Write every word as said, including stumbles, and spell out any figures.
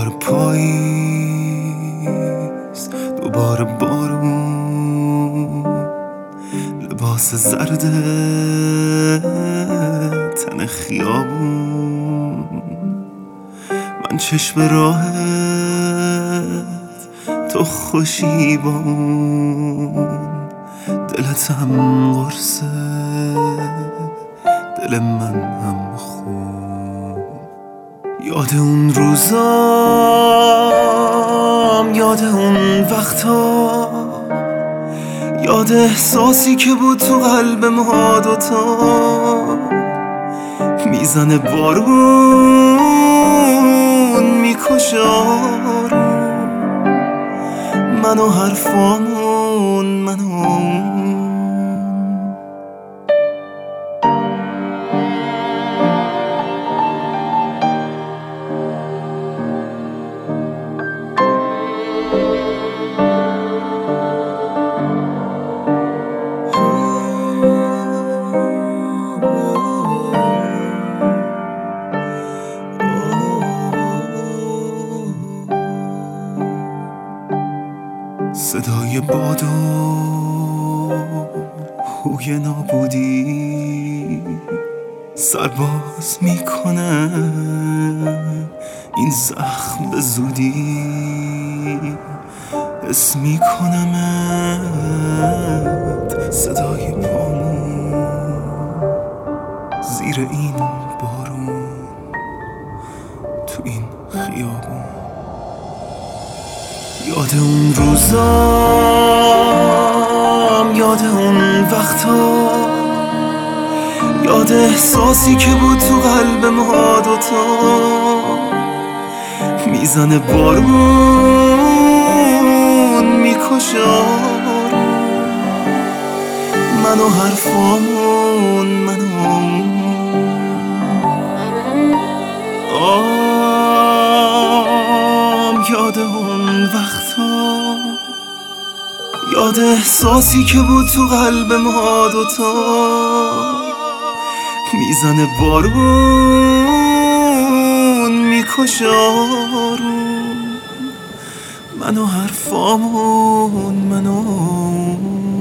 دوباره پاییز، دوباره بارون، لباس زرد تن خیابون، من چشم راهت تو خوشیبان، دلتم قرصه دل من هم خون. یاد اون روزام، یاد اون وقتا، یاد احساسی که بود تو قلب ما دوتا. میزنه بارون میکشه آروم، من و حرفامون، من و صدای باد و هوی نابودی سرباز میکنه این زخم به زودی. حس میکنمت صدای پامون زیر این بارون تو این خیابون. یاد اون روزام، یاد اون وقتا، یاد احساسی که بود تو قلب ما دوتا. میزنه بارون میکشه آروم، من و حرفامون، من و آم. یاد اون وقتا، یاد احساسی که بود تو قلب ما دوتا. میزنه بارون میکشه آروم، من و حرفامون، من و